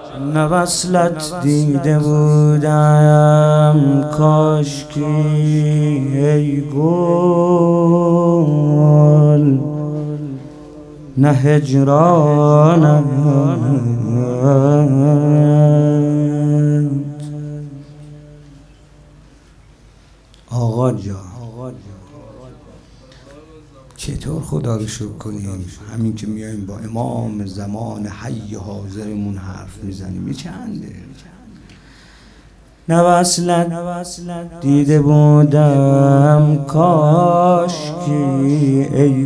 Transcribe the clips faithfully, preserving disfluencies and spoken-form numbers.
نه وصلت دیده بودم کاشکی ای گل، نه هجرانم آقا جان. چطور خدا رو شکر کنیم همین که میایم با امام زمان حی حاضرمون حرف میزنیم؟ یه چنده نه وصلت دیده بودم کاشکی ای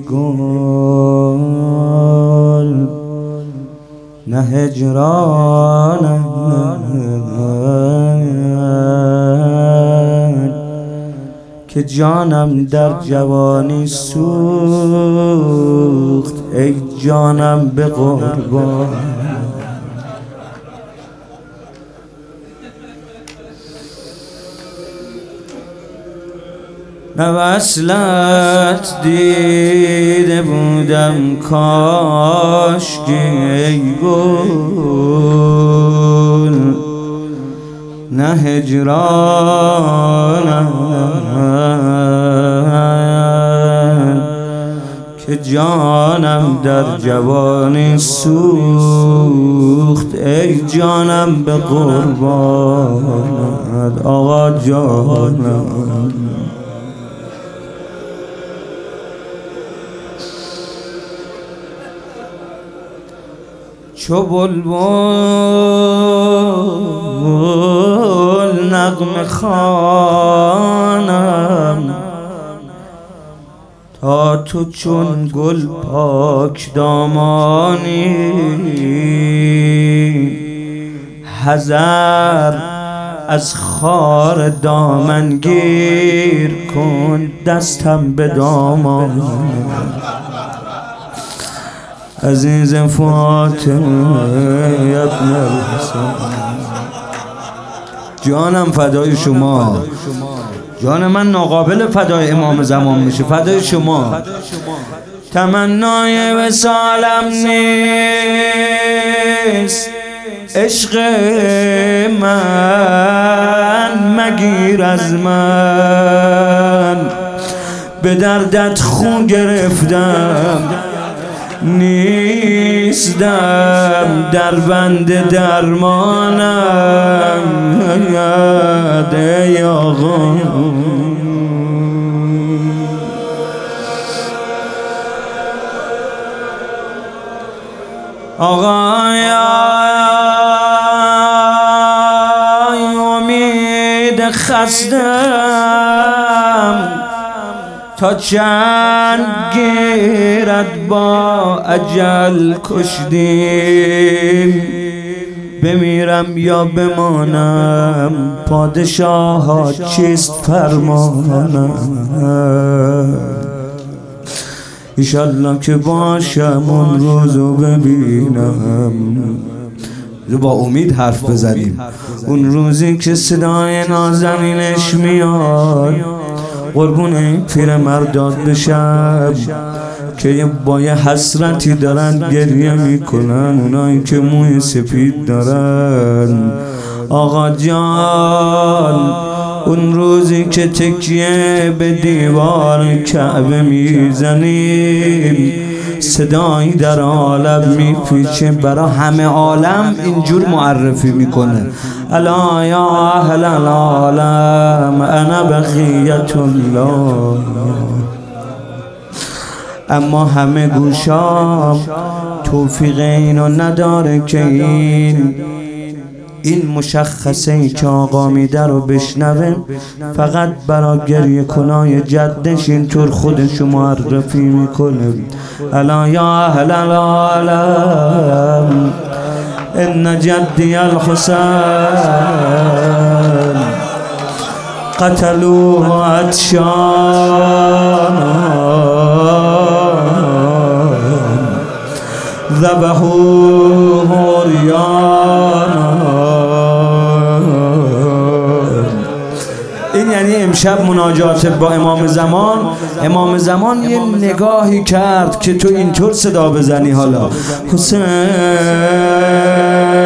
گل، نه هجرانم که جانم در جوانی سوخت ای جانم به قربان. نه وصلت دیده بودم کاشکی ای گل، نه هجرانم که جانم در جوانی سوخت ای جانم به قربانت آقا جانم. چو بلبل نغمه خوانم تا تو چون گل پاک دامانی، حذر از خار دامن گیر کن دستم به دامان. عزیز فاطمه ابن الحسن، جانم فدای شما، جان من ناقابل فدای امام زمان میشه، فدای شما. تمنای وصالم نیست عشق من مگیر از من، به دردت خون گرفتم نیستم در بند درمانم ای آقا. آقای امید خستم تا چند گیرد با اجل کشتیم، بمیرم یا بمانم پادشاه ها چیست فرمانم. ایشالله که باشم اون روزو ببینم، با امید حرف بزنیم، اون روزی که صدای نازنینش میاد قربون این پیر مرداد بشم که با یه حسرتی دارن گریه میکنن، اونایی که موی سپید دارن. آقا جان اون روزی که تکیه به دیوار کعبه میزنیم، صدایی در عالم میپیچه، برا همه عالم اینجور معرفی میکنه: الا یا اهل العالم انا بقیت الله. اما همه گوشام توفیق اینو نداره که این این مشخصه که آقا میده رو بشنوه، فقط برای گریه کنای جدش اینطور خودشو معرفی میکنه: الا یا اهل العالم ان جدی الحسین قتلوه عطشان ذبحوه عریانا. این یعنی امشب مناجات با امام زمان. امام زمان یه نگاهی کرد که تو اینطور صدا بزنی: حالا حسین